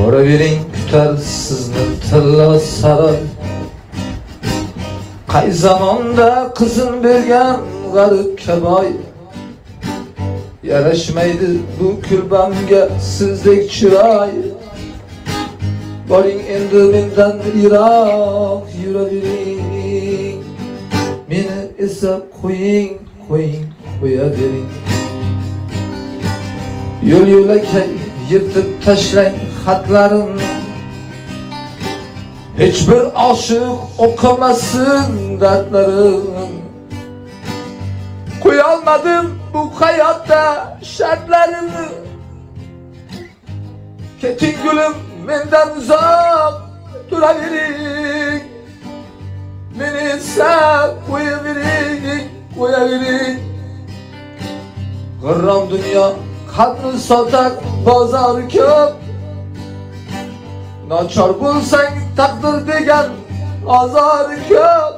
Boravering kutar sizni tilla saroy. Qay zamonda qizin bergan g'aribga boy. Yarashmaydi bu kulbamga sizdek chiroy. Boring endi mendan yiroq yuravering. Meni esa qo'ying, qo'yavering. Yo'l-yo'lakay yirtib tashlang xatlarimni. Hech bir oshiq o'qimasin dardlarim. Qo'yolmadim bu hayotda shartlarimni. Keting gulim mendan uzoq turavering. Meni esa qo'yavering. G'irrom dunyo qalbni sotar bozori ko'p. Nochor bo'lsang taqdir degan azori ko'p.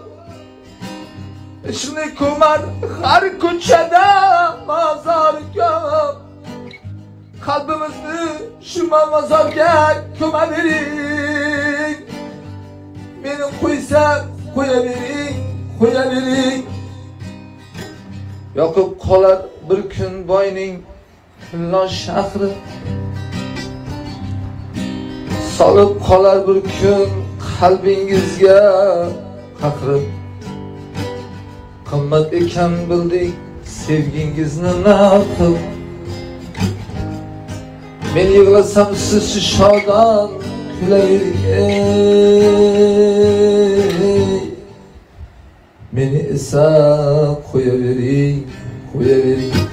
Ishni ko'mar har ko'chada mozori ko'p. Qalbimizni shu mozorga ko'mavering. Meni qo'ysam qo'yavering. Yoqib qolar bir kun boyning tillo shahri. Solib qolar bir kun qalbingizga qahri. Qimmat ekan bildik sevgingizni naqib. Men yig'lasam siz shodon kulavering. Meni esa qo'yavering.